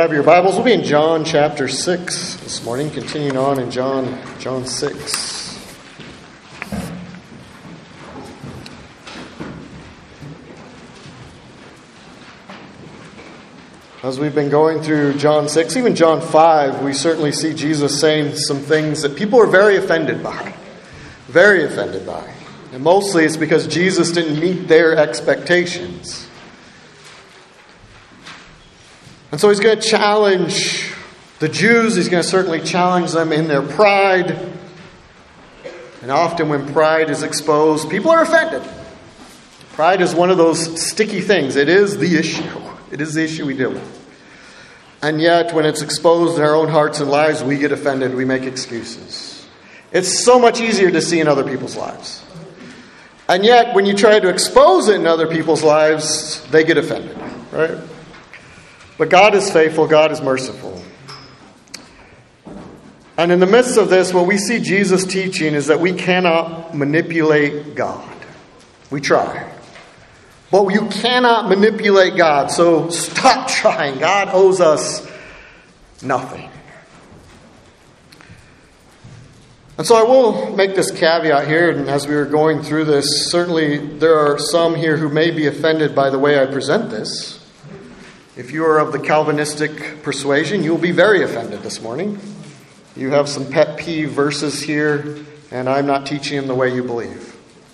have your Bibles, we'll be in John chapter 6 this morning, continuing on in John 6. As we've been going through John 6, even John 5, we certainly see Jesus saying some things that people are very offended by. Very offended by. And mostly it's because Jesus didn't meet their expectations. And so he's going to challenge the Jews. He's going to certainly challenge them in their pride. And often when pride is exposed, people are offended. Pride is one of those sticky things. It is the issue. It is the issue we deal with. And yet, when it's exposed in our own hearts and lives, we get offended. We make excuses. It's so much easier to see in other people's lives. And yet, when you try to expose it in other people's lives, they get offended. Right? But God is faithful. God is merciful. And in the midst of this, what we see Jesus teaching is that we cannot manipulate God. We try. But you cannot manipulate God. So stop trying. God owes us nothing. And so I will make this caveat here. And as we were going through this, certainly there are some here who may be offended by the way I present this. If you are of the Calvinistic persuasion, you will be very offended this morning. You have some pet peeve verses here, and I'm not teaching them the way you believe.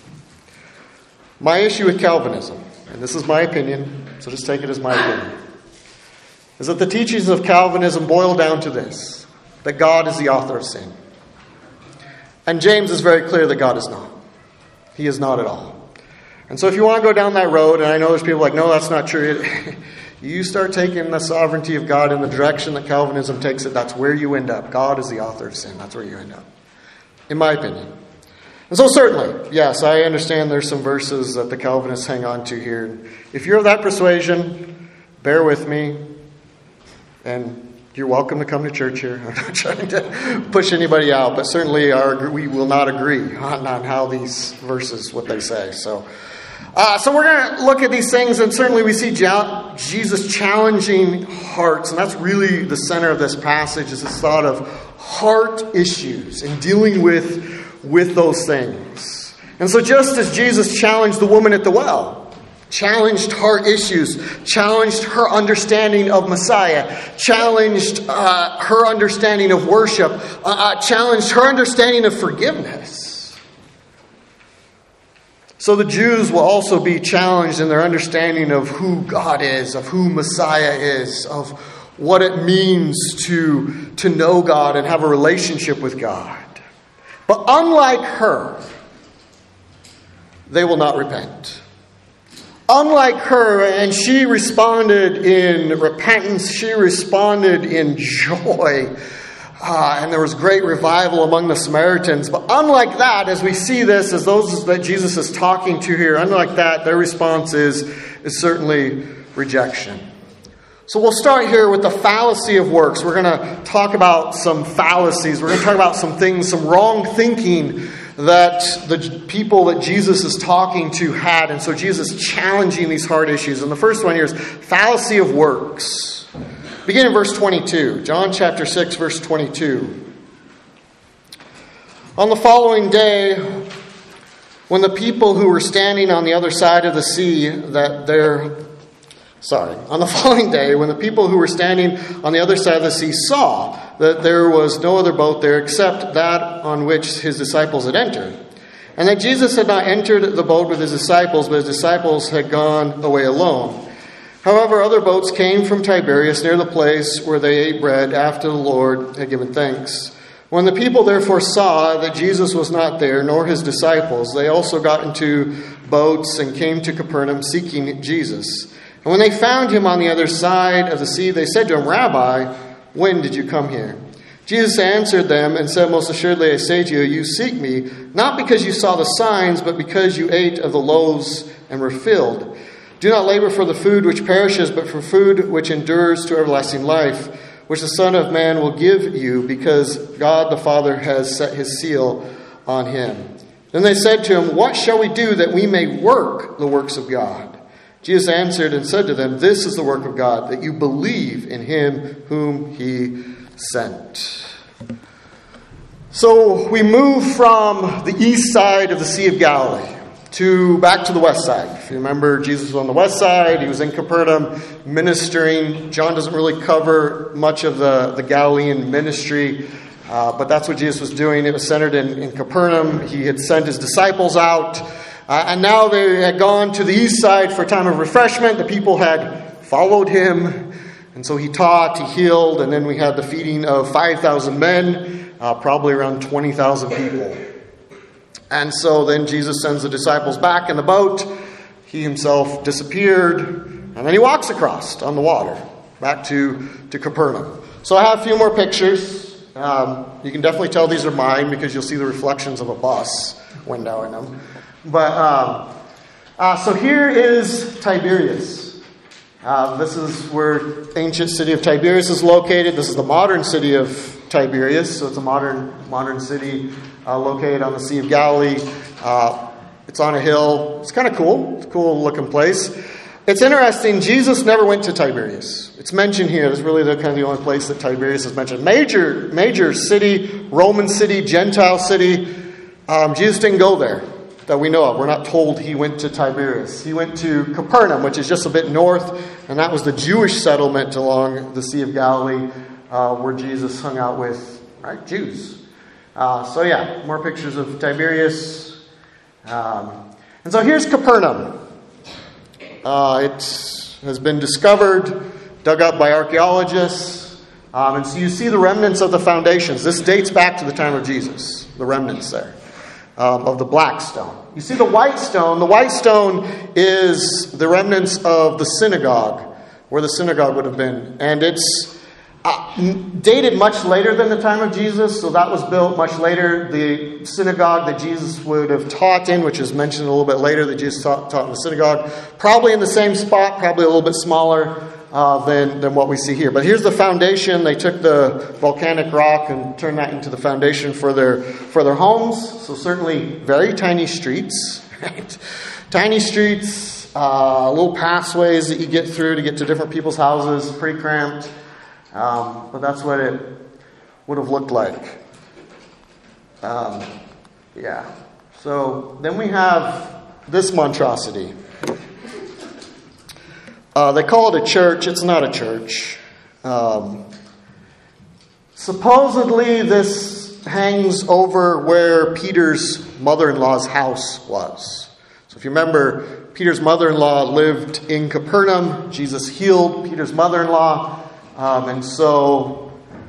My issue with Calvinism, and this is my opinion, so just take it as my opinion, is that the teachings of Calvinism boil down to this, that God is the author of sin. And James is very clear that God is not. He is not at all. And so if you want to go down that road, and I know there's people like, no, that's not true. You start taking the sovereignty of God in the direction that Calvinism takes it, that's where you end up. God is the author of sin. That's where you end up. In my opinion. And so certainly, yes, I understand there's some verses that the Calvinists hang on to here. If you're of that persuasion, bear with me. And you're welcome to come to church here. I'm not trying to push anybody out, but certainly we will not agree on how these verses, what they say. So we're going to look at these things, and certainly we see Jesus challenging hearts, and that's really the center of this passage, is this thought of heart issues and dealing with those things. And so just as Jesus challenged the woman at the well, challenged heart issues, challenged her understanding of Messiah, challenged her understanding of worship, challenged her understanding of forgiveness. So the Jews will also be challenged in their understanding of who God is, of who Messiah is, of what it means to know God and have a relationship with God. But unlike her, they will not repent. Unlike her, and she responded in repentance, she responded in joy. And there was great revival among the Samaritans. But unlike that, as we see this, as those that Jesus is talking to here, unlike that, their response is certainly rejection. So we'll start here with the fallacy of works. We're going to talk about some fallacies. We're going to talk about some things, some wrong thinking that the people that Jesus is talking to had. And so Jesus is challenging these hard issues. And the first one here is fallacy of works. Begin in verse 22. John chapter 6, verse 22. On the following day, when the people who were standing on the other side of the sea, on the following day, when the people who were standing on the other side of the sea saw that there was no other boat there except that on which his disciples had entered, and that Jesus had not entered the boat with his disciples, but his disciples had gone away alone. However, other boats came from Tiberias near the place where they ate bread after the Lord had given thanks. When the people therefore saw that Jesus was not there, nor his disciples, they also got into boats and came to Capernaum seeking Jesus. And when they found him on the other side of the sea, they said to him, Rabbi, when did you come here? Jesus answered them and said, Most assuredly I say to you, you seek me, not because you saw the signs, but because you ate of the loaves and were filled. Do not labor for the food which perishes, but for food which endures to everlasting life, which the Son of Man will give you, because God the Father has set his seal on him. Then they said to him, What shall we do that we may work the works of God? Jesus answered and said to them, "This is the work of God, that you believe in him whom he sent." So we move from the east side of the Sea of Galilee back to the west side. If you remember, Jesus was on the west side. He was in Capernaum ministering. John doesn't really cover much of the Galilean ministry, but that's what Jesus was doing. It was centered in Capernaum. He had sent his disciples out, and now they had gone to the east side for a time of refreshment. The people had followed him, and so he taught, he healed, and then we had the feeding of 5,000 men, probably around 20,000 people. And so then Jesus sends the disciples back in the boat. He himself disappeared. And then he walks across on the water back to Capernaum. So I have a few more pictures. You can definitely tell these are mine because you'll see the reflections of a bus window in them. But so here is Tiberias. This is where the ancient city of Tiberias is located. This is the modern city of Tiberias. So it's a modern city located on the Sea of Galilee. It's on a hill. It's kind of cool. It's a cool looking place. It's interesting. Jesus never went to Tiberias. It's mentioned here. It's really the only place that Tiberias is mentioned. Major city, Roman city, Gentile city. Jesus didn't go there that we know of. We're not told he went to Tiberias. He went to Capernaum, which is just a bit north, and that was the Jewish settlement along the Sea of Galilee where Jesus hung out with Jews. More pictures of Tiberias. And so here's Capernaum. It has been discovered, dug up by archaeologists. And so you see the remnants of the foundations. This dates back to the time of Jesus, the remnants there, of the black stone. You see the white stone. The white stone is the remnants of the synagogue, where the synagogue would have been. And it's dated much later than the time of Jesus, so that was built much later. The synagogue that Jesus would have taught in, which is mentioned a little bit later, that Jesus taught in the synagogue, probably in the same spot, probably a little bit smaller than what we see here. But here's the foundation. They took the volcanic rock and turned that into the foundation for their homes. So certainly very tiny streets, right? Tiny streets, little pathways that you get through to get to different people's houses, pretty cramped. But that's what it would have looked like. So then we have this monstrosity. They call it a church. It's not a church. Supposedly this hangs over where Peter's mother-in-law's house was. So if you remember, Peter's mother-in-law lived in Capernaum. Jesus healed Peter's mother-in-law. And so,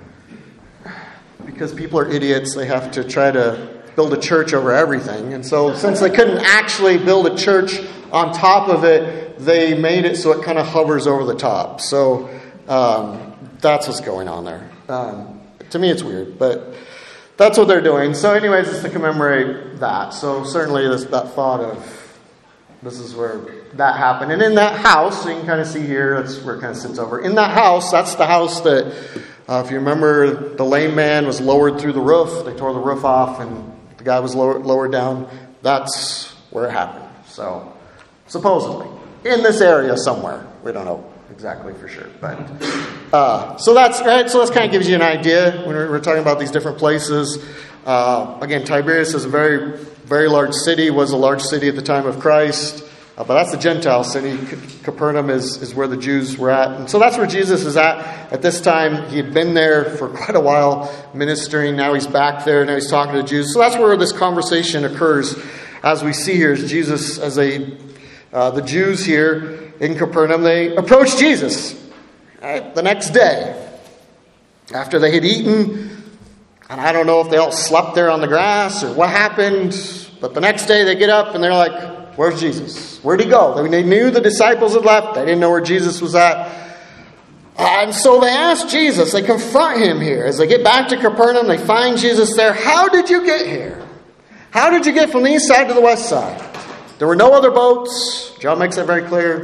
because people are idiots, they have to try to build a church over everything. And so, since they couldn't actually build a church on top of it, they made it so it kind of hovers over the top. So, that's what's going on there. To me, it's weird, but that's what they're doing. So anyways, it's to commemorate that. So certainly that thought of this is where that happened. And in that house, so you can kind of see here, that's where it kind of sits over. In that house, that's the house that, if you remember, the lame man was lowered through the roof. They tore the roof off and the guy was lowered down. That's where it happened. So, supposedly. In this area somewhere. We don't know exactly for sure. But so that's right. So that kind of gives you an idea when we're talking about these different places. Again, Tiberias is a very, very large city, was a large city at the time of Christ. But that's the Gentile city. Capernaum is where the Jews were at. And so that's where Jesus is at this time. He had been there for quite a while ministering. Now he's back there. Now he's talking to the Jews. So that's where this conversation occurs. As we see here, is Jesus, as the Jews here in Capernaum, they approach Jesus the next day after they had eaten. And I don't know if they all slept there on the grass or what happened. But the next day they get up and they're like, where's Jesus? Where'd he go? They knew the disciples had left. They didn't know where Jesus was at. And so they ask Jesus. They confront him here. As they get back to Capernaum, they find Jesus there. How did you get here? How did you get from the east side to the west side? There were no other boats. John makes that very clear.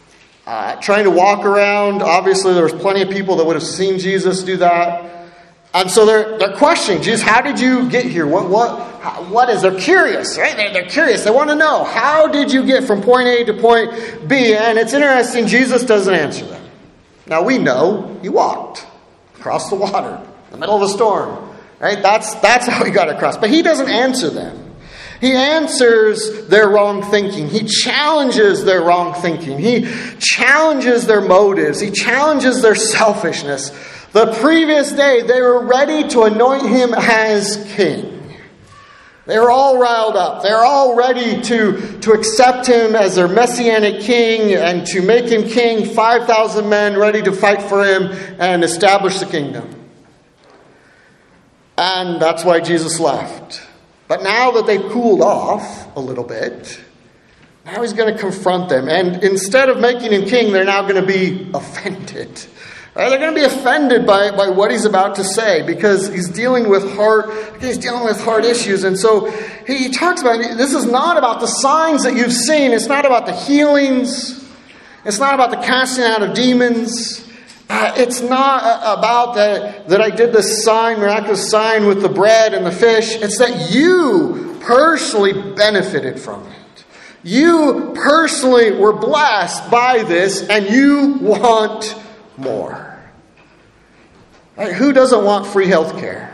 Trying to walk around. Obviously, there was plenty of people that would have seen Jesus do that. And so they're questioning, Jesus, how did you get here? What is? They're curious, right? They're curious. They want to know, how did you get from point A to point B? And it's interesting, Jesus doesn't answer them. Now we know he walked across the water in the middle of a storm, right? That's how he got across. But he doesn't answer them. He answers their wrong thinking. He challenges their wrong thinking. He challenges their motives. He challenges their selfishness. The previous day, they were ready to anoint him as king. They were all riled up. They were all ready to accept him as their messianic king and to make him king. 5,000 men ready to fight for him and establish the kingdom. And that's why Jesus left. But now that they've cooled off a little bit, now he's going to confront them. And instead of making him king, they're now going to be offended. Right? They're going to be offended by what he's about to say because he's dealing with hard issues. And so he talks about, this is not about the signs that you've seen. It's not about the healings. It's not about the casting out of demons. It's not about that I did this miraculous sign with the bread and the fish. It's that you personally benefited from it. You personally were blessed by this and you want more. Right? Who doesn't want free health care?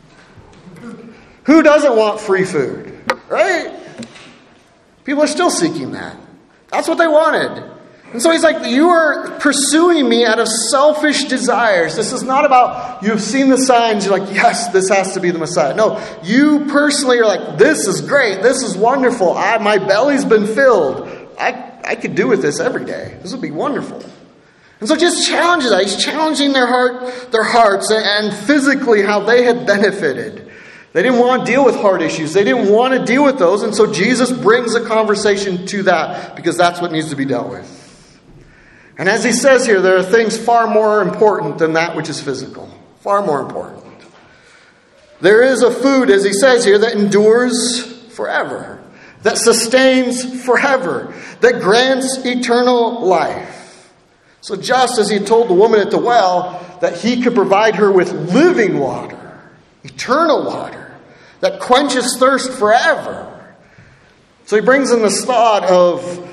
Who doesn't want free food? Right? People are still seeking that. That's what they wanted. And so he's like, you are pursuing me out of selfish desires. This is not about, you've seen the signs, you're like, yes, this has to be the Messiah. No, you personally are like, this is great, this is wonderful. My belly's been filled. I could do with this every day. This would be wonderful. And so just challenges that. He's challenging their hearts and physically how they had benefited. They didn't want to deal with heart issues. They didn't want to deal with those. And so Jesus brings a conversation to that because that's what needs to be dealt with. And as he says here, there are things far more important than that which is physical. Far more important. There is a food, as he says here, that endures forever. That sustains forever. That grants eternal life. So just as he told the woman at the well that he could provide her with living water, eternal water, that quenches thirst forever. So he brings in this thought of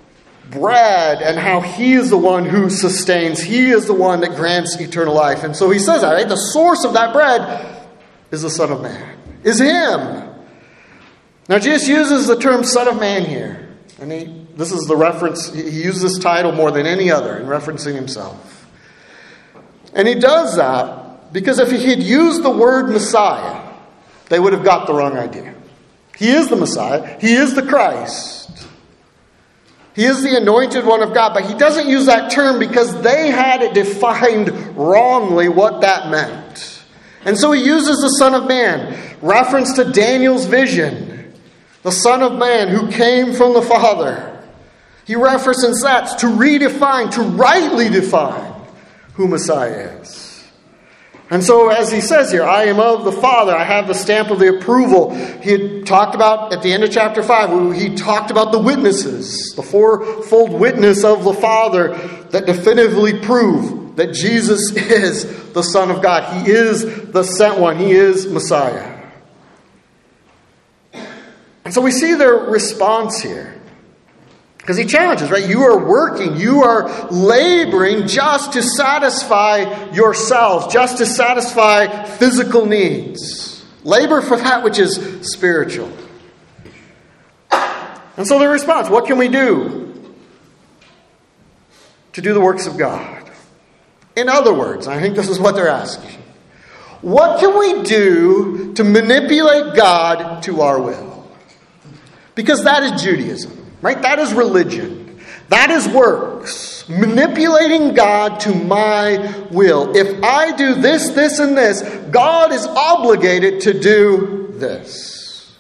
bread and how he is the one who sustains. He is the one that grants eternal life. And so he says that, right? The source of that bread is the Son of Man, is him. Now Jesus uses the term Son of Man here. And this is the reference, he uses this title more than any other in referencing himself. And he does that because if he had used the word Messiah, they would have got the wrong idea. He is the Messiah. He is the Christ. He is the anointed one of God. But he doesn't use that term because they had it defined wrongly what that meant. And so he uses the Son of Man, reference to Daniel's vision. The Son of Man who came from the Father. He references that to redefine, to rightly define who Messiah is. And so as he says here, I am of the Father. I have the stamp of the approval. He had talked about, at the end of chapter 5, he talked about the witnesses. The fourfold witness of the Father that definitively prove that Jesus is the Son of God. He is the sent one. He is Messiah. And so we see their response here. Because he challenges, right? You are working, you are laboring just to satisfy yourselves, just to satisfy physical needs. Labor for that which is spiritual. And so their response, what can we do to do the works of God? In other words, I think this is what they're asking. What can we do to manipulate God to our will? Because that is Judaism, right? That is religion. That is works. Manipulating God to my will. If I do this, this, and this, God is obligated to do this.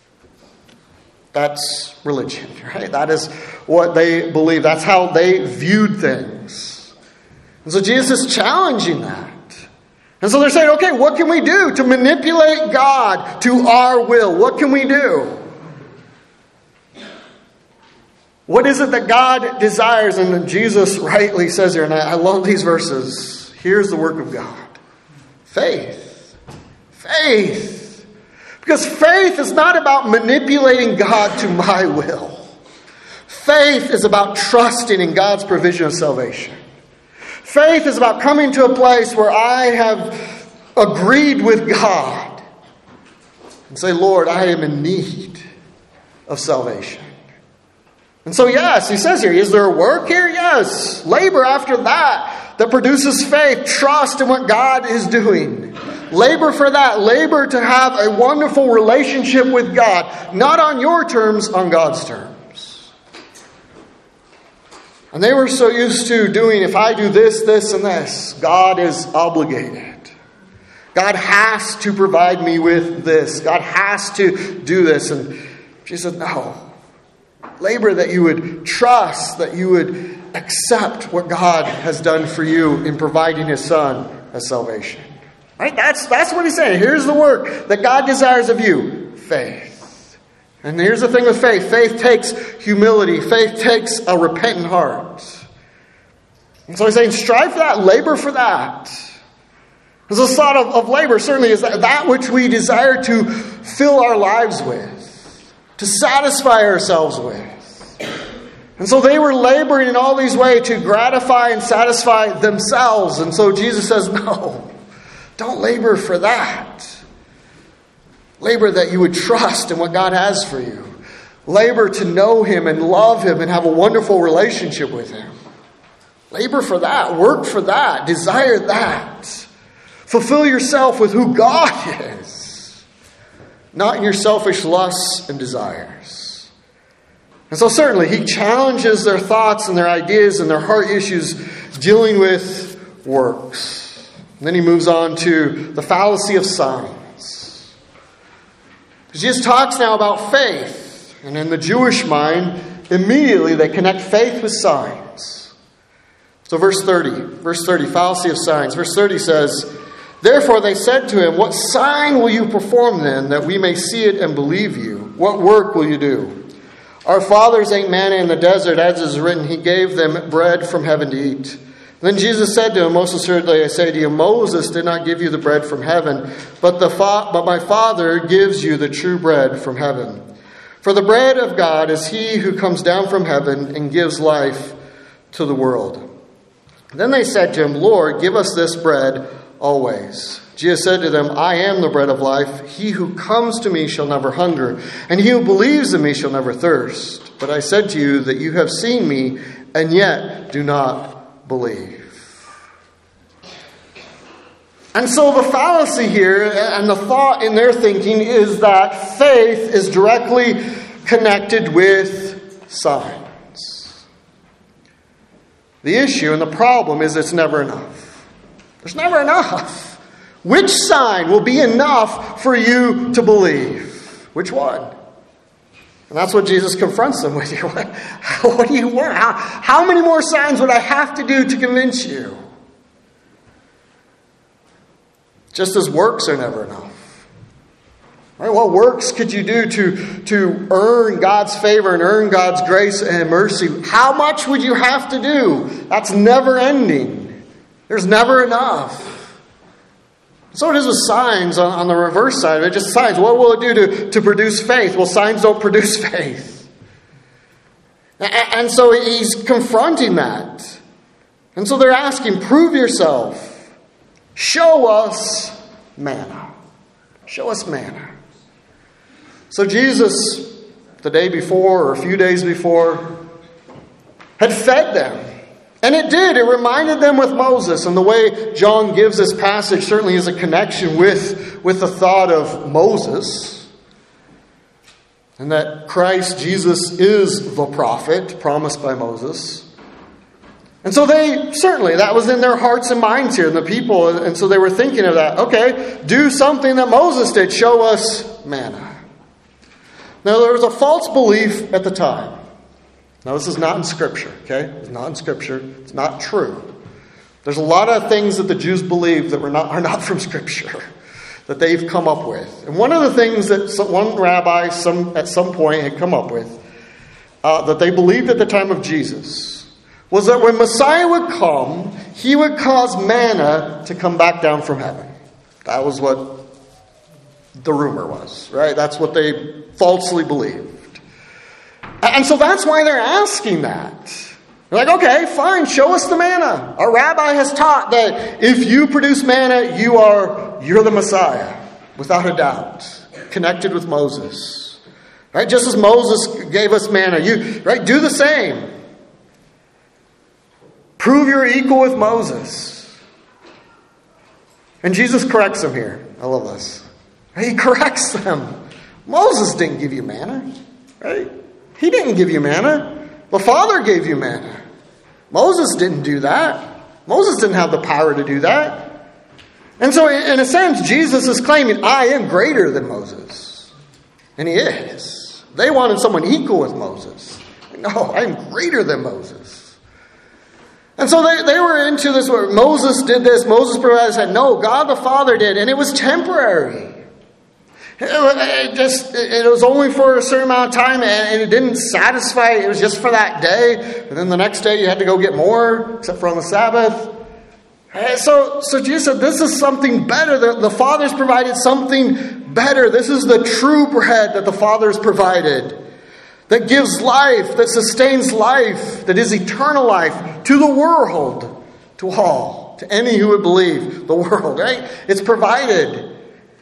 That's religion, right? That is what they believe. That's how they viewed things. And so Jesus is challenging that. And so they're saying, okay, what can we do to manipulate God to our will? What can we do? What is it that God desires? And Jesus rightly says here, and I love these verses, here's the work of God. Faith. Faith. Because faith is not about manipulating God to my will. Faith is about trusting in God's provision of salvation. Faith is about coming to a place where I have agreed with God and say, Lord, I am in need of salvation. And so, yes, he says here, is there a work here? Yes. Labor after that produces faith. Trust in what God is doing. Labor for that. Labor to have a wonderful relationship with God. Not on your terms, on God's terms. And they were so used to doing, if I do this, this, and this, God is obligated. God has to provide me with this. God has to do this. And Jesus said, no. Labor that you would trust, that you would accept what God has done for you in providing His Son as salvation. Right? That's what he's saying. Here's the work that God desires of you. Faith. And here's the thing with faith. Faith takes humility. Faith takes a repentant heart. And so he's saying, strive for that. Labor for that. Because the thought of labor certainly is that which we desire to fill our lives with. To satisfy ourselves with. And so they were laboring in all these ways to gratify and satisfy themselves. And so Jesus says, no, don't labor for that. Labor that you would trust in what God has for you. Labor to know Him and love Him and have a wonderful relationship with Him. Labor for that. Work for that. Desire that. Fulfill yourself with who God is. Not in your selfish lusts and desires. And so certainly He challenges their thoughts and their ideas and their heart issues dealing with works. And then He moves on to the fallacy of signs. Jesus talks now about faith. And in the Jewish mind, immediately they connect faith with signs. So verse 30, fallacy of signs. Verse 30 says, therefore they said to Him, what sign will you perform then, that we may see it and believe you? What work will you do? Our fathers ate manna in the desert, as is written, He gave them bread from heaven to eat. Then Jesus said to him, most assuredly I say to you, Moses did not give you the bread from heaven, but my Father gives you the true bread from heaven. For the bread of God is He who comes down from heaven and gives life to the world. Then they said to Him, Lord, give us this bread always. Jesus said to them, I am the bread of life. He who comes to me shall never hunger, and he who believes in me shall never thirst. But I said to you that you have seen me, and yet do not believe. And so the fallacy here, and the thought in their thinking, is that faith is directly connected with signs. The issue and the problem is it's never enough. There's never enough. Which sign will be enough for you to believe? Which one? And that's what Jesus confronts them with here. What do you want? How many more signs would I have to do to convince you? Just as works are never enough. Right? What works could you do to earn God's favor and earn God's grace and mercy? How much would you have to do? That's never ending. There's never enough. So it is with signs on the reverse side of it. Just signs. What will it do to produce faith? Well, signs don't produce faith. And so He's confronting that. And so they're asking, prove yourself. Show us manna. Show us manna. So Jesus, the day before or a few days before, had fed them. And it did. It reminded them with Moses. And the way John gives this passage certainly is a connection with the thought of Moses. And that Christ, Jesus, is the prophet promised by Moses. And so that was in their hearts and minds here, and the people. And so they were thinking of that. Okay, do something that Moses did. Show us manna. Now, there was a false belief at the time. Now, this is not in Scripture, okay? It's not in Scripture. It's not true. There's a lot of things that the Jews believe that are not from Scripture, that they've come up with. And one of the things that one rabbi at some point had come up with, that they believed at the time of Jesus, was that when Messiah would come, He would cause manna to come back down from heaven. That was what the rumor was, right? That's what they falsely believed. And so that's why they're asking that. They're like, okay, fine, show us the manna. Our rabbi has taught that if you produce manna, you're the Messiah, without a doubt, connected with Moses. Right? Just as Moses gave us manna, right? Do the same. Prove you're equal with Moses. And Jesus corrects them here. I love this. He corrects them. Moses didn't give you manna, right? He didn't give you manna. The Father gave you manna. Moses didn't do that. Moses didn't have the power to do that. And so, in a sense, Jesus is claiming, I am greater than Moses. And he is. They wanted someone equal with Moses. No, I'm greater than Moses. And so they were into this, where Moses did this, Moses provided, said, no, God the Father did, and it was temporary. It was only for a certain amount of time, and it didn't satisfy. It was just for that day. And then the next day you had to go get more, except for on the Sabbath. So Jesus said, this is something better. The Father's provided something better. This is the true bread that the Father's provided, that gives life, that sustains life, that is eternal life to the world, to all, to any who would believe, the world, right? It's provided.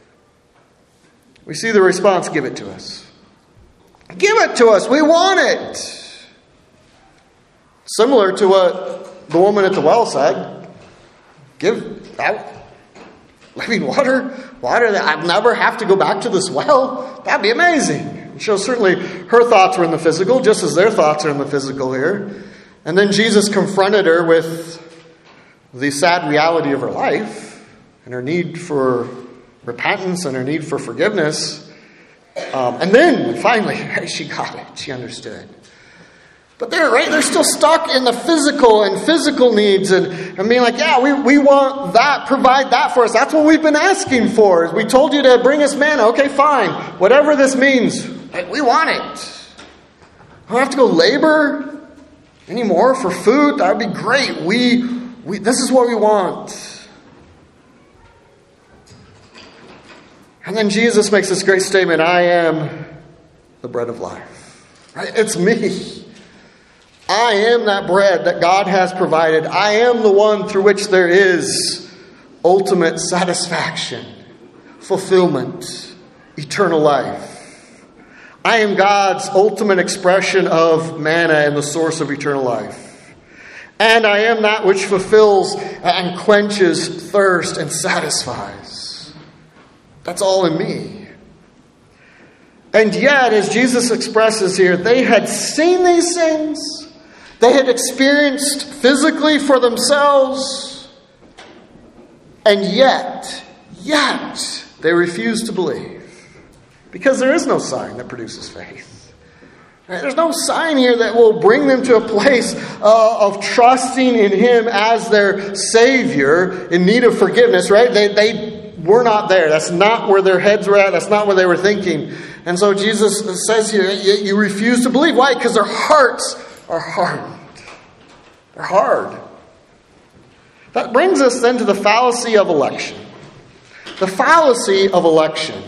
We see the response, give it to us. Give it to us. We want it. Similar to what the woman at the well said. Give that living water that I'd never have to go back to this well. That'd be amazing. So certainly her thoughts were in the physical, just as their thoughts are in the physical here. And then Jesus confronted her with the sad reality of her life and her need for repentance and her need for forgiveness. And then finally, she got it. She understood. But they're still stuck in the physical and physical needs and being like, yeah, we want that, provide that for us. That's what we've been asking for. We told you to bring us manna. Okay, fine. Whatever this means, we want it. I don't have to go labor anymore for food. That would be great. This is what we want. And then Jesus makes this great statement, I am the bread of life. Right? It's me. I am that bread that God has provided. I am the one through which there is ultimate satisfaction, fulfillment, eternal life. I am God's ultimate expression of manna and the source of eternal life. And I am that which fulfills and quenches thirst and satisfies. That's all in me. And yet, as Jesus expresses here, they had seen these things. They had experienced physically for themselves. And yet, they refused to believe. Because there is no sign that produces faith. Right? There's no sign here that will bring them to a place of trusting in Him as their Savior in need of forgiveness. Right? They were not there. That's not where their heads were at. That's not what they were thinking. And so Jesus says here, you refuse to believe. Why? Because their hearts are hardened. They're hard. That brings us then to the fallacy of election. The fallacy of election.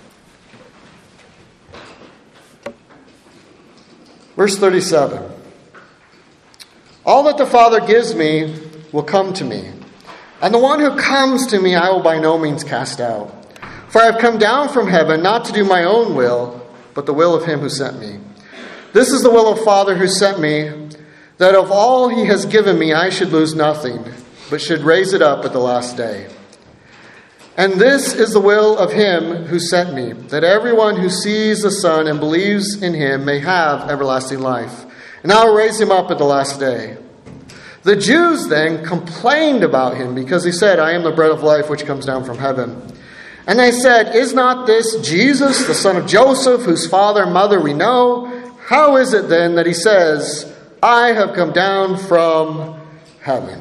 Verse 37. All that the Father gives me will come to me, and the one who comes to me I will by no means cast out. For I have come down from heaven not to do my own will, but the will of Him who sent me. This is the will of the Father who sent me, that of all He has given me I should lose nothing, but should raise it up at the last day. And this is the will of Him who sent me, that everyone who sees the Son and believes in Him may have everlasting life. And I will raise him up at the last day. The Jews then complained about Him because He said, I am the bread of life which comes down from heaven. And they said, is not this Jesus, the son of Joseph, whose father and mother we know? How is it then that He says, I have come down from heaven?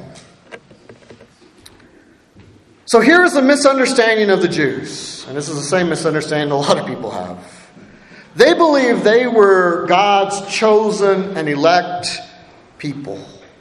So here is the misunderstanding of the Jews. And this is the same misunderstanding a lot of people have. They believe they were God's chosen and elect people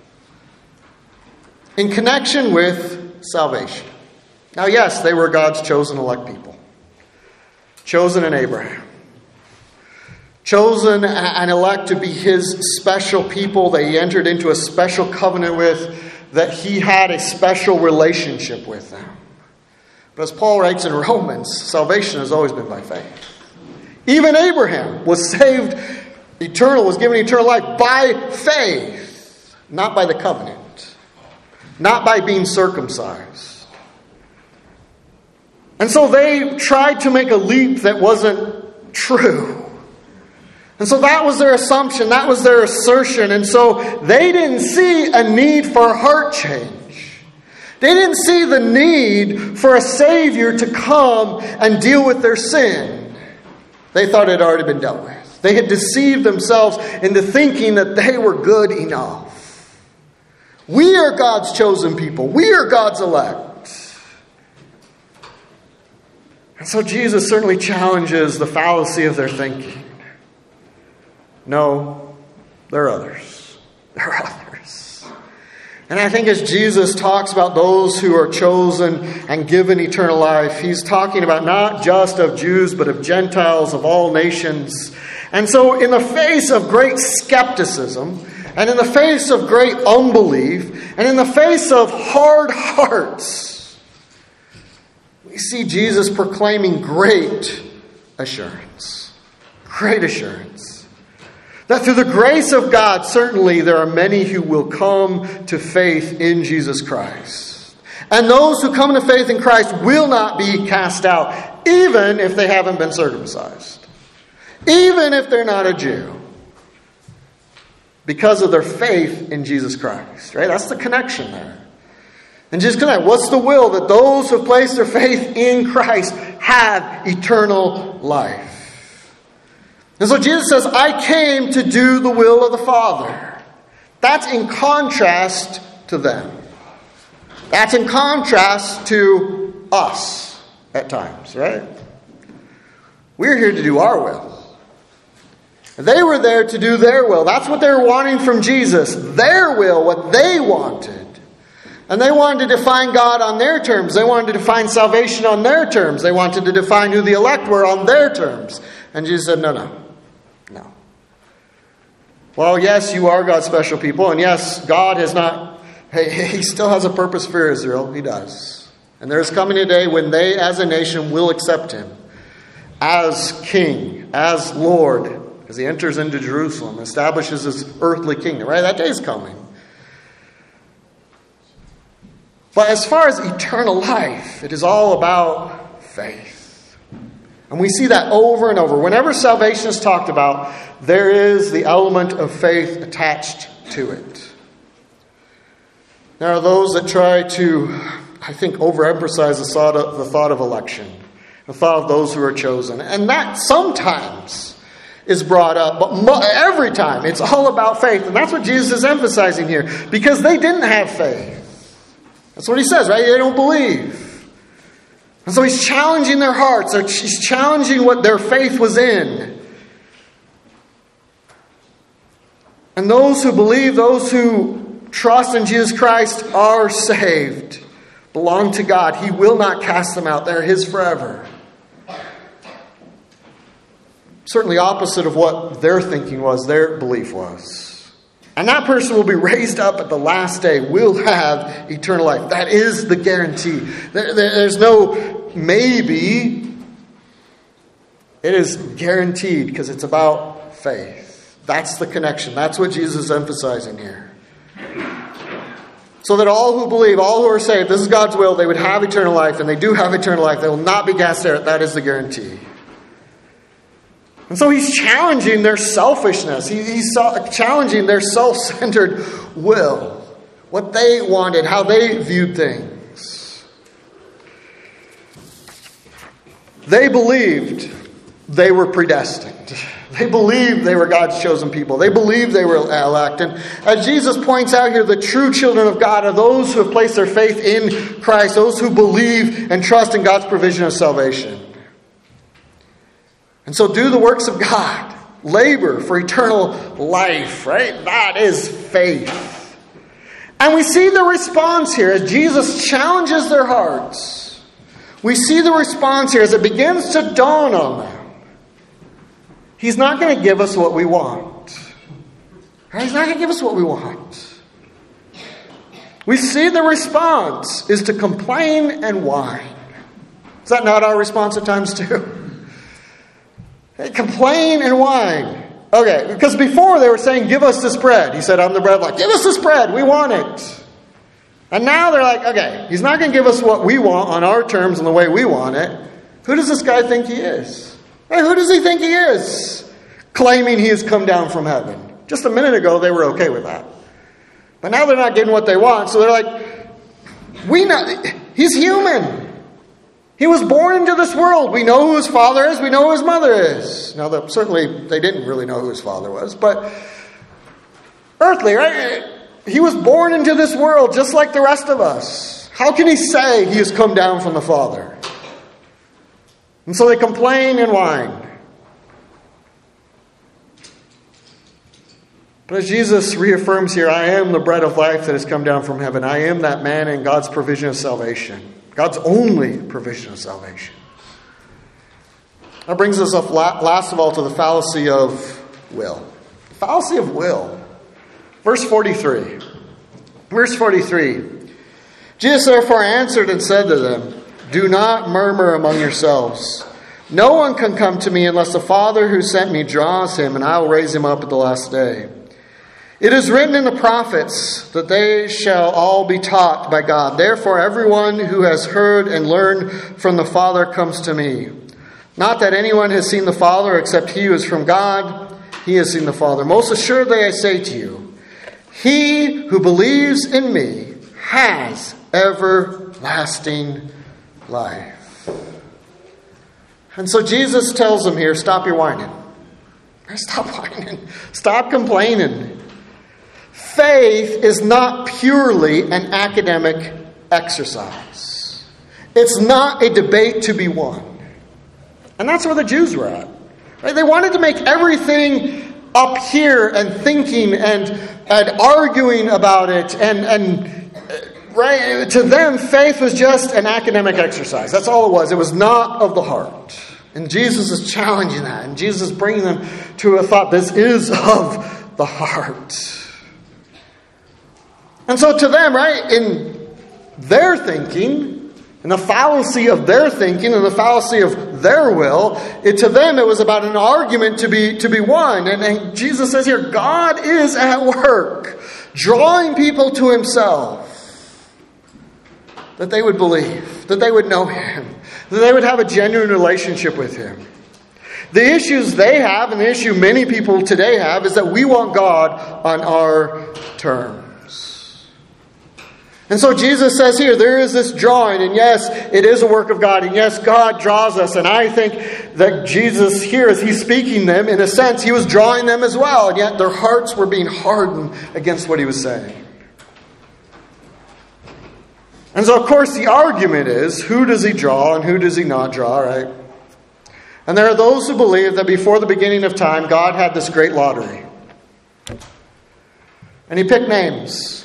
in connection with salvation. Now, yes, they were God's chosen elect people. chosen in Abraham. Chosen and elect to be his special people that he entered into a special covenant with, that he had a special relationship with them. But as Paul writes in Romans, salvation has always been by faith. Even Abraham was saved was given eternal life by faith, not by the covenant, not by being circumcised. And so they tried to make a leap that wasn't true. And so that was their assumption, that was their assertion. And so they didn't see a need for a heart change. They didn't see the need for a Savior to come and deal with their sin. They thought it had already been dealt with. They had deceived themselves into thinking that they were good enough. We are God's chosen people. We are God's elect. And so Jesus certainly challenges the fallacy of their thinking. No, there are others. There are others. And I think as Jesus talks about those who are chosen and given eternal life, he's talking about not just of Jews, but of Gentiles, of all nations. And so in the face of great skepticism, and in the face of great unbelief, and in the face of hard hearts, we see Jesus proclaiming great assurance. Great assurance. That through the grace of God, certainly there are many who will come to faith in Jesus Christ. And those who come to faith in Christ will not be cast out, even if they haven't been circumcised. Even if they're not a Jew. Because of their faith in Jesus Christ. Right? That's the connection there. And Jesus connect. What's the will? That those who place their faith in Christ have eternal life. And so Jesus says, I came to do the will of the Father. That's in contrast to them. That's in contrast to us at times, right? We're here to do our will. They were there to do their will. That's what they were wanting from Jesus. Their will, what they wanted. And they wanted to define God on their terms. They wanted to define salvation on their terms. They wanted to define who the elect were on their terms. And Jesus said, no. Well, yes, you are God's special people. And yes, God has not... He still has a purpose for Israel. He does. And there's coming a day when they, as a nation, will accept him as king, as Lord, as he enters into Jerusalem, establishes his earthly kingdom. Right? That day is coming. But as far as eternal life, it is all about faith. And we see that over and over. Whenever salvation is talked about, there is the element of faith attached to it. There are those that try to, I think, overemphasize the thought of election, the thought of those who are chosen. And that sometimes is brought up, but every time it's all about faith. And that's what Jesus is emphasizing here, because they didn't have faith. That's what he says, right? They don't believe. And so he's challenging their hearts. He's challenging what their faith was in. And those who believe, those who trust in Jesus Christ are saved, belong to God. He will not cast them out. They're his forever. Certainly opposite of what their thinking was, their belief was. And that person will be raised up at the last day, will have eternal life. That is the guarantee. There's no maybe. It is guaranteed because it's about faith. That's the connection. That's what Jesus is emphasizing here. So that all who believe, all who are saved, this is God's will, they would have eternal life, and they do have eternal life. They will not be cast out. That is the guarantee. And so he's challenging their selfishness. He's challenging their self-centered will. What they wanted, how they viewed things. They believed they were predestined. They believed they were God's chosen people. They believed they were elect. And as Jesus points out here, the true children of God are those who have placed their faith in Christ, those who believe and trust in God's provision of salvation. And so do the works of God. Labor for eternal life, right? That is faith. And we see the response here as Jesus challenges their hearts. we see the response here as it begins to dawn on them. He's not going to give us what we want. He's not going to give us what we want. We see the response is to complain and whine. Is that not our response at times too? They complain and whine. Okay, because before they were saying, give us this bread. He said, I'm the bread of life. Give us this bread. We want it. And now they're like, okay, he's not going to give us what we want on our terms and the way we want it. Who does this guy think he is? Hey, who does he think he is? Claiming he has come down from heaven. Just a minute ago, they were okay with that. But now they're not getting what they want. So they're like, he's human. He was born into this world. We know who his father is. We know who his mother is. Now, certainly, they didn't really know who his father was. But earthly, right? He was born into this world just like the rest of us. How can he say he has come down from the Father? And so they complain and whine. But as Jesus reaffirms here, I am the bread of life that has come down from heaven. I am that man in God's provision of salvation. God's only provision of salvation. That brings us up last of all to the fallacy of will. The fallacy of will. Verse 43. Verse 43. Jesus therefore answered and said to them, do not murmur among yourselves. No one can come to me unless the Father who sent me draws him, and I will raise him up at the last day. It is written in the prophets that they shall all be taught by God. Therefore, everyone who has heard and learned from the Father comes to me. Not that anyone has seen the Father except he who is from God. He has seen the Father. Most assuredly, I say to you, he who believes in me has everlasting life. And so Jesus tells them here, stop your whining. Stop whining. Stop complaining. Faith is not purely an academic exercise. It's not a debate to be won. And that's where the Jews were at. Right? They wanted to make everything up here and thinking and arguing about it. And right, to them, faith was just an academic exercise. That's all it was. It was not of the heart. And Jesus is challenging that. And Jesus is bringing them to a thought. This is of the heart. And so to them, right, in their thinking, in the fallacy of their thinking and the fallacy of their will, to them it was about an argument to be won. And Jesus says here, God is at work, drawing people to himself, that they would believe, that they would know him, that they would have a genuine relationship with him. The issues they have, and the issue many people today have, is that we want God on our terms. And so Jesus says here, there is this drawing, and yes, it is a work of God, and yes, God draws us, and I think that Jesus here, as he's speaking them, in a sense, he was drawing them as well, and yet their hearts were being hardened against what he was saying. And so, of course, the argument is, who does he draw and who does he not draw, right? And there are those who believe that before the beginning of time, God had this great lottery. And he picked names.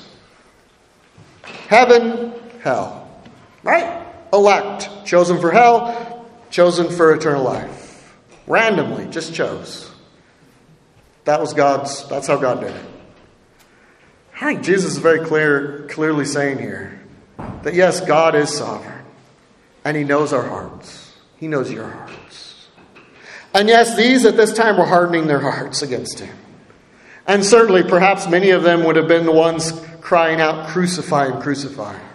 Heaven, hell. Right? Elect. Chosen for hell, chosen for eternal life. Randomly, just chose. That's how God did it. I think Jesus is very clearly saying here that yes, God is sovereign. And he knows our hearts. He knows your hearts. And yes, these at this time were hardening their hearts against him. And certainly, perhaps many of them would have been the ones crying out, crucify him, crucify him.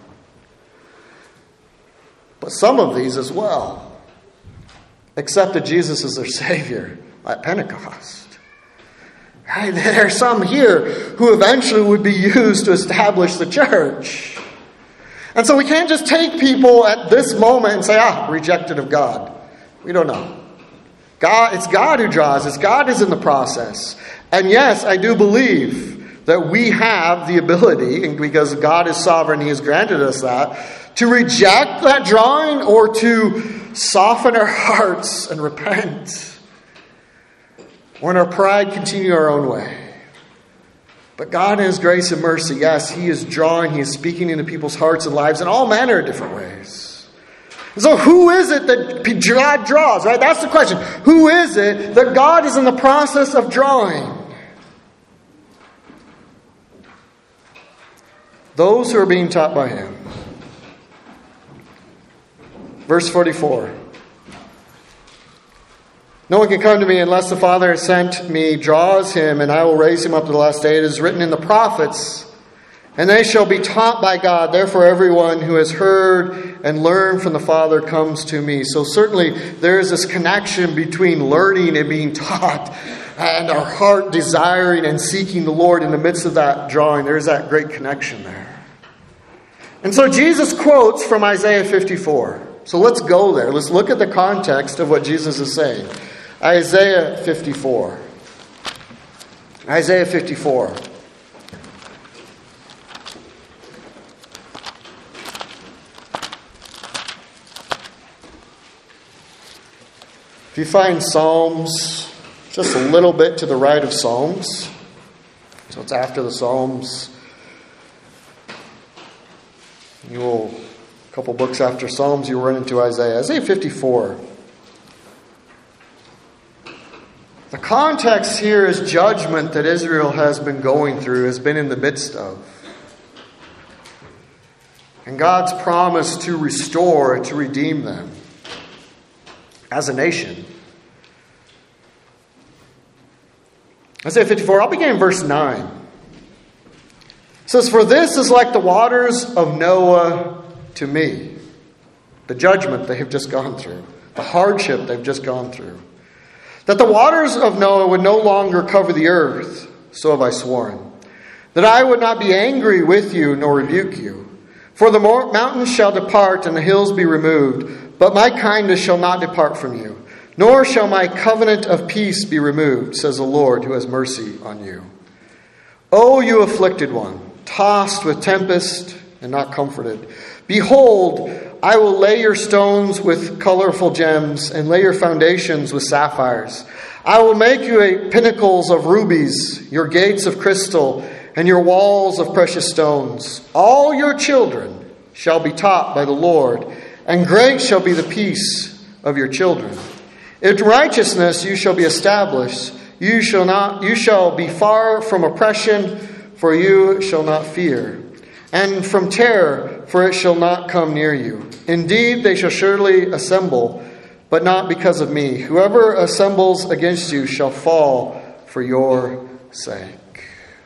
But some of these as well accepted Jesus as their Savior at Pentecost. Right? There are some here who eventually would be used to establish the church. And so we can't just take people at this moment and say, rejected of God. We don't know. It's God who draws us. God is in the process. And yes, I do believe that we have the ability, and because God is sovereign, he has granted us that, to reject that drawing or to soften our hearts and repent. Or in our pride, continue our own way. But God in his grace and mercy, yes, he is drawing, he is speaking into people's hearts and lives in all manner of different ways. So who is it that God draws, right? That's the question. Who is it that God is in the process of drawing? Those who are being taught by Him. Verse 44. No one can come to me unless the Father has sent me draws him, and I will raise him up to the last day. It is written in the prophets, and they shall be taught by God. Therefore everyone who has heard and learned from the Father comes to me. So certainly there is this connection between learning and being taught, and our heart desiring and seeking the Lord in the midst of that drawing. There's that great connection there. And so Jesus quotes from Isaiah 54. So let's go there. Let's look at the context of what Jesus is saying. Isaiah 54. Isaiah 54. If you find Psalms, just a little bit to the right of Psalms, so it's after the Psalms, you will, a couple books after Psalms, you'll run into Isaiah. Isaiah 54. The context here is judgment that Israel has been going through, has been in the midst of. And God's promise to restore, to redeem them as a nation. Isaiah 54, I'll begin in verse 9. It says, "For this is like the waters of Noah to me." The judgment they have just gone through. The hardship they've just gone through. "That the waters of Noah would no longer cover the earth, so have I sworn. That I would not be angry with you nor rebuke you. For the mountains shall depart and the hills be removed, but my kindness shall not depart from you, nor shall my covenant of peace be removed, says the Lord who has mercy on you. O you afflicted one, tossed with tempest and not comforted. Behold, I will lay your stones with colorful gems and lay your foundations with sapphires. I will make you pinnacles of rubies, your gates of crystal, and your walls of precious stones. All your children shall be taught by the Lord, and great shall be the peace of your children. In righteousness you shall be established. You shall be far from oppression, for you shall not fear. And from terror, for it shall not come near you. Indeed, they shall surely assemble, but not because of me. Whoever assembles against you shall fall for your sake."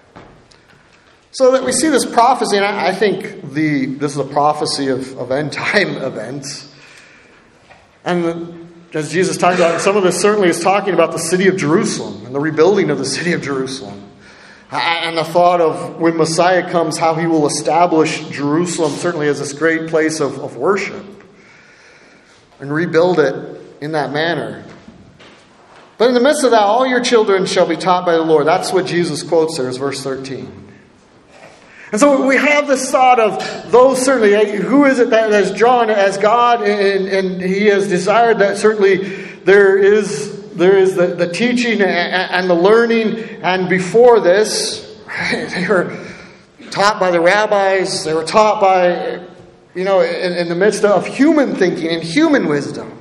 So that we see this prophecy, and I think this is a prophecy of end time events. And as Jesus talked about, some of this certainly is talking about the city of Jerusalem and the rebuilding of the city of Jerusalem. And the thought of when Messiah comes, how he will establish Jerusalem certainly as this great place of worship and rebuild it in that manner. But in the midst of that, all your children shall be taught by the Lord. That's what Jesus quotes there, is verse 13. And so we have this thought of those certainly, who is it that is drawn as God, and he has desired that certainly there is the teaching and the learning. And before this, they were taught by the rabbis. They were taught by, in the midst of human thinking and human wisdom.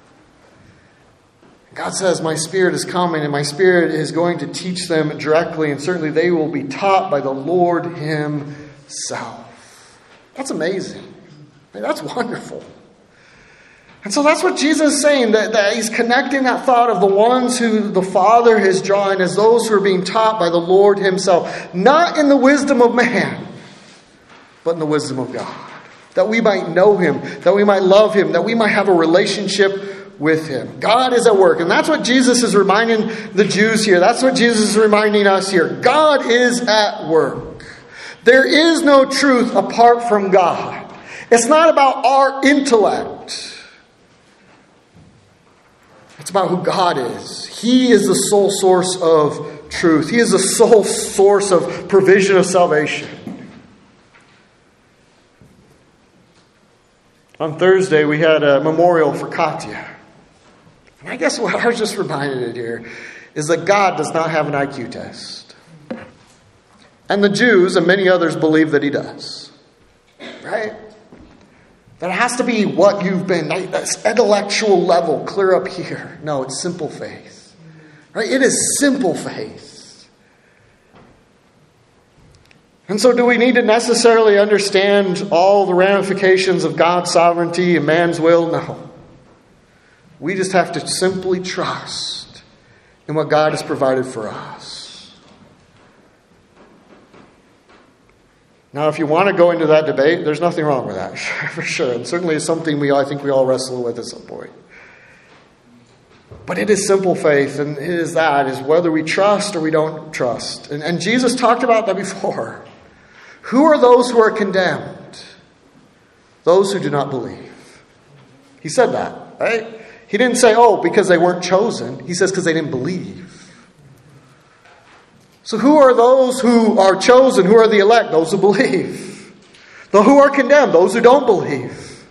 God says, my Spirit is coming, and my Spirit is going to teach them directly, and certainly they will be taught by the Lord himself. That's amazing. That's wonderful. And so that's what Jesus is saying, that he's connecting that thought of the ones who the Father has drawn as those who are being taught by the Lord himself. Not in the wisdom of man, but in the wisdom of God. That we might know him, that we might love him, that we might have a relationship with him. God is at work. And that's what Jesus is reminding the Jews here. That's what Jesus is reminding us here. God is at work. There is no truth apart from God. It's not about our intellect. It's about who God is. He is the sole source of truth. He is the sole source of provision of salvation. On Thursday, we had a memorial for Katya. And I guess what I was just reminded here is that God does not have an IQ test. And the Jews and many others believe that he does. Right? That has to be what you've been, that's intellectual level, clear up here. No, it's simple faith. Right? It is simple faith. And so do we need to necessarily understand all the ramifications of God's sovereignty and man's will? No. We just have to simply trust in what God has provided for us. Now, if you want to go into that debate, there's nothing wrong with that, for sure. And certainly it's something I think we all wrestle with at some point. But it is simple faith, and it is whether we trust or we don't trust. And Jesus talked about that before. Who are those who are condemned? Those who do not believe. He said that, right? He didn't say, because they weren't chosen. He says because they didn't believe. So who are those who are chosen? Who are the elect? Those who believe. The who are condemned? Those who don't believe.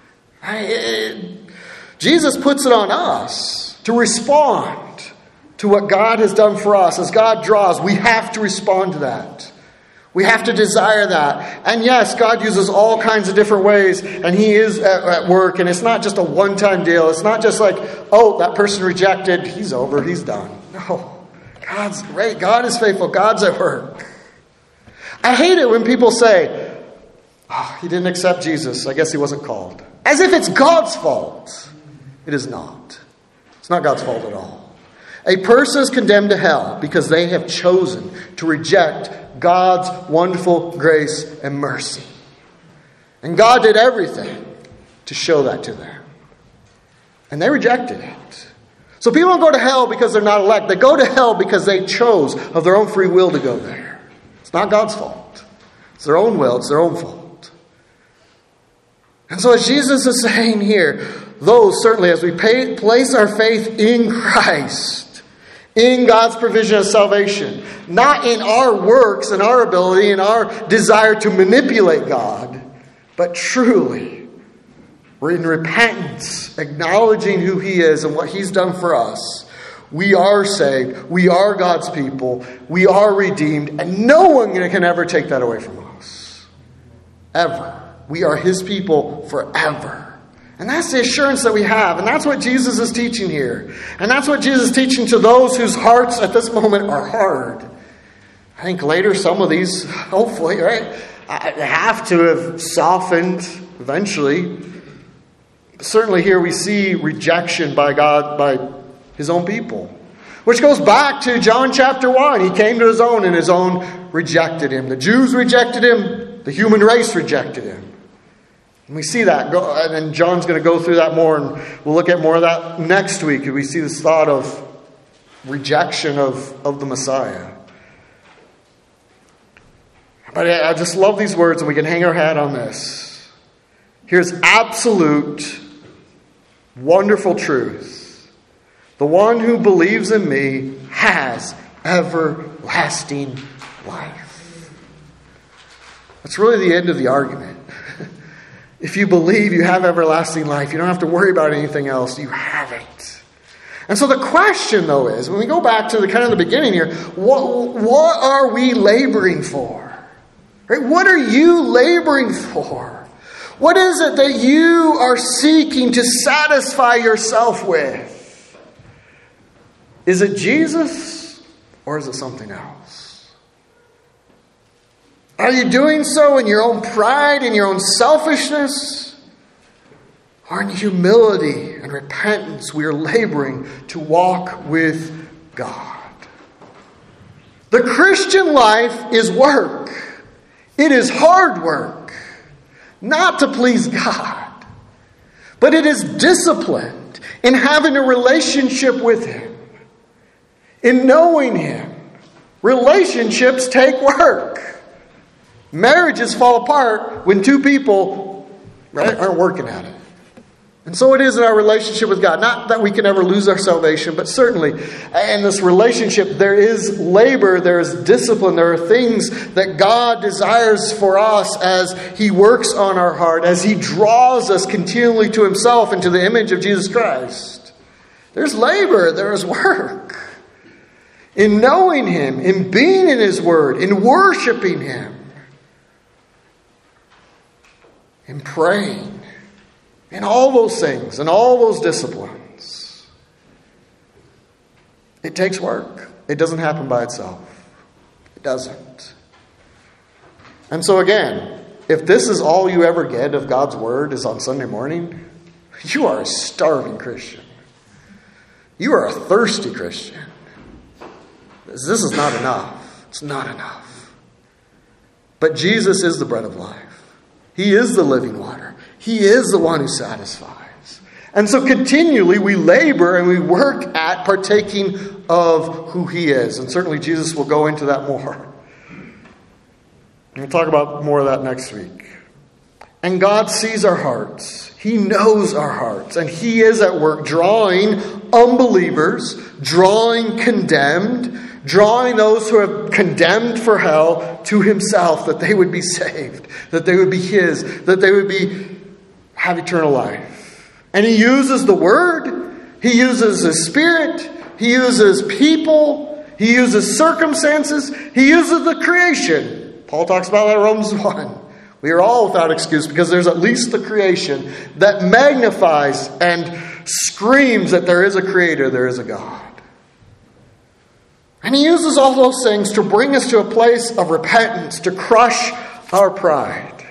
Jesus puts it on us to respond to what God has done for us. As God draws, we have to respond to that. We have to desire that. And yes, God uses all kinds of different ways, and He is at work, and it's not just a one-time deal. It's not just like, that person rejected, he's over, he's done. No. God's great. God is faithful. God's at work. I hate it when people say, he didn't accept Jesus. I guess he wasn't called. As if it's God's fault. It is not. It's not God's fault at all. A person is condemned to hell because they have chosen to reject God's wonderful grace and mercy. And God did everything to show that to them. And they rejected it. So people don't go to hell because they're not elect. They go to hell because they chose of their own free will to go there. It's not God's fault. It's their own will. It's their own fault. And so as Jesus is saying here, those certainly as we place our faith in Christ, in God's provision of salvation, not in our works and our ability and our desire to manipulate God, but truly we're in repentance, acknowledging who He is and what He's done for us. We are saved. We are God's people. We are redeemed. And no one can ever take that away from us. Ever. We are His people forever. And that's the assurance that we have. And that's what Jesus is teaching here. And that's what Jesus is teaching to those whose hearts at this moment are hard. I think later some of these, hopefully, right, have to have softened eventually. Certainly here we see rejection by God, by His own people. Which goes back to John chapter 1. He came to His own and His own rejected Him. The Jews rejected Him. The human race rejected Him. And we see that. And then John's going to go through that more. And we'll look at more of that next week. We see this thought of rejection of the Messiah. But I just love these words, and we can hang our hat on this. Here's absolute wonderful truth. The one who believes in me has everlasting life. That's really the end of the argument. If you believe you have everlasting life, you don't have to worry about anything else. You have it. And so the question, though, is, when we go back to the beginning here, what are we laboring for? Right? What are you laboring for? What is it that you are seeking to satisfy yourself with? Is it Jesus or is it something else? Are you doing so in your own pride, in your own selfishness? Or in humility and repentance, we are laboring to walk with God. The Christian life is work. It is hard work. Not to please God, but it is disciplined in having a relationship with Him, in knowing Him. Relationships take work. Marriages fall apart when two people aren't working at it. And so it is in our relationship with God. Not that we can ever lose our salvation, but certainly in this relationship there is labor, there is discipline, there are things that God desires for us as He works on our heart, as He draws us continually to Himself and to the image of Jesus Christ. There's labor, there is work. In knowing Him, in being in His Word, in worshiping Him, in praying. in all those things, in all those disciplines, it takes work. It doesn't happen by itself. It doesn't. And so again, if this is all you ever get of God's Word is on Sunday morning, you are a starving Christian. You are a thirsty Christian. This is not enough. It's not enough. But Jesus is the bread of life. He is the living water. He is the one who satisfies. And so continually we labor and we work at partaking of who He is. And certainly Jesus will go into that more. We'll talk about more of that next week. And God sees our hearts. He knows our hearts. And He is at work drawing unbelievers, drawing condemned, drawing those who have condemned for hell to Himself, that they would be saved, that they would be His, that they would have eternal life. And He uses the Word. He uses His Spirit. He uses people. He uses circumstances. He uses the creation. Paul talks about that in Romans 1. We are all without excuse because there's at least the creation that magnifies and screams that there is a Creator, there is a God. And He uses all those things to bring us to a place of repentance, to crush our pride.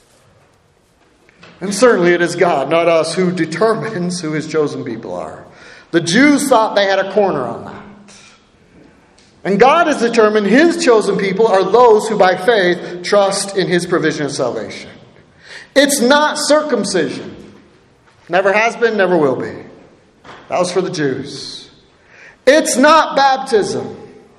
And certainly it is God, not us, who determines who His chosen people are. The Jews thought they had a corner on that. And God has determined His chosen people are those who by faith trust in His provision of salvation. It's not circumcision. Never has been, never will be. That was for the Jews. It's not baptism.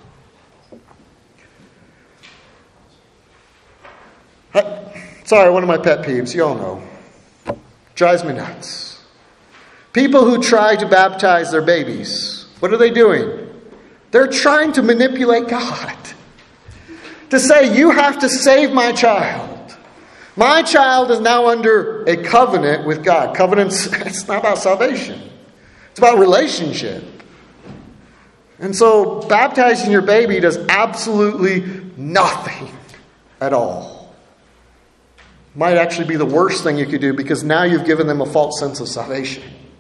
Sorry, one of my pet peeves, you all know. Drives me nuts. People who try to baptize their babies, what are they doing? They're trying to manipulate God. To say, you have to save my child. My child is now under a covenant with God. Covenants, it's not about salvation. It's about relationship. And so baptizing your baby does absolutely nothing at all. Might actually be the worst thing you could do because now you've given them a false sense of salvation.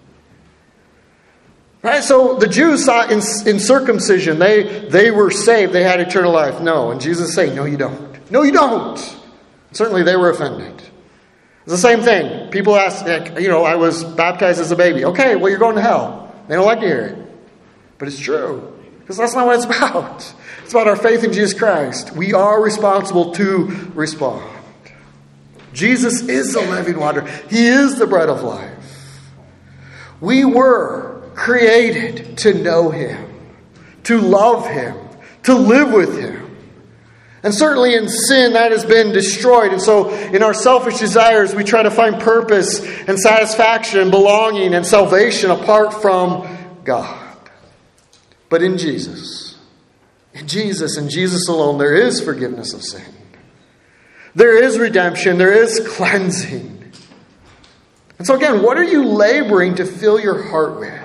Right? So the Jews thought in circumcision they were saved, they had eternal life. No. And Jesus is saying, no, you don't. No, you don't. Certainly they were offended. It's the same thing. People ask, I was baptized as a baby. Okay, well, you're going to hell. They don't like to hear it. But it's true. Because that's not what it's about. It's about our faith in Jesus Christ. We are responsible to respond. Jesus is the living water. He is the bread of life. We were created to know Him, to love Him, to live with Him. And certainly in sin that has been destroyed. And so in our selfish desires we try to find purpose and satisfaction and belonging and salvation apart from God. But in Jesus and Jesus alone, there is forgiveness of sin. There is redemption. There is cleansing. And so again, what are you laboring to fill your heart with?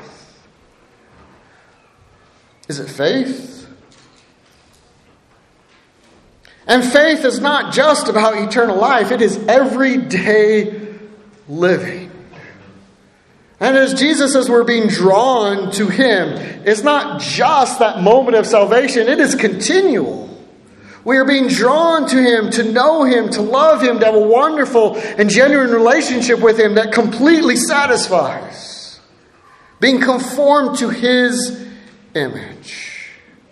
Is it faith? And faith is not just about eternal life. It is everyday living. And as Jesus, as we're being drawn to Him, it's not just that moment of salvation. It is continual. We are being drawn to Him, to know Him, to love Him, to have a wonderful and genuine relationship with Him that completely satisfies. Being conformed to His image.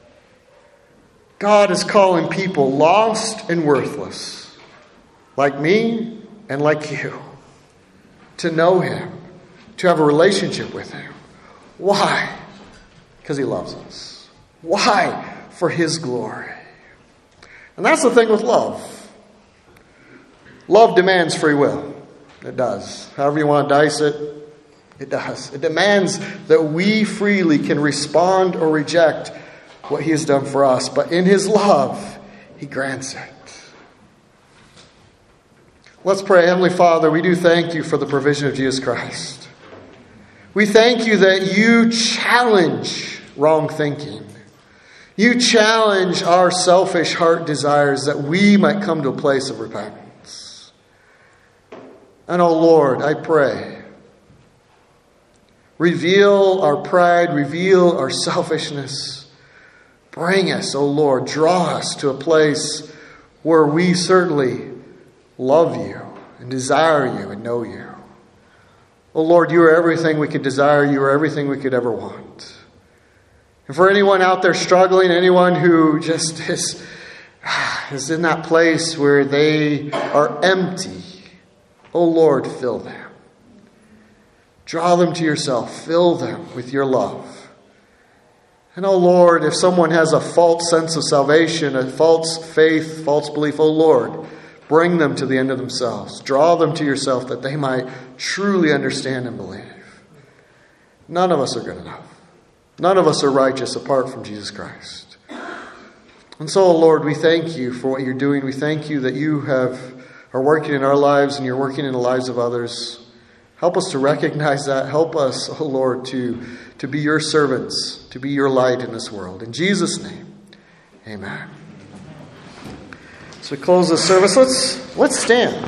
God is calling people lost and worthless, like me and like you, to know Him, to have a relationship with Him. Why? Because He loves us. Why? For His glory. And that's the thing with love. Love demands free will. It does. However you want to dice it, it does. It demands that we freely can respond or reject what He has done for us. But in His love, He grants it. Let's pray. Heavenly Father, we do thank You for the provision of Jesus Christ. We thank You that You challenge wrong thinking. You challenge our selfish heart desires that we might come to a place of repentance. And oh Lord, I pray Reveal our pride, reveal our selfishness. Bring us, O Lord, draw us to a place where we certainly love you and desire you and know you. O Lord, you are everything we could desire. You are everything we could ever want. And for anyone out there struggling, anyone who just is in that place where they are empty, O Lord, fill them. Draw them to yourself. Fill them with your love. And, O Lord, if someone has a false sense of salvation, a false faith, false belief, O Lord, bring them to the end of themselves. Draw them to yourself that they might truly understand and believe. None of us are good enough. None of us are righteous apart from Jesus Christ. And so, O Lord, we thank you for what you're doing. We thank you that you are working in our lives and you're working in the lives of others. Help us to recognize that. Help us, O Lord, to be your servants, to be your light in this world. In Jesus' name, amen. So we close this service. Let's stand.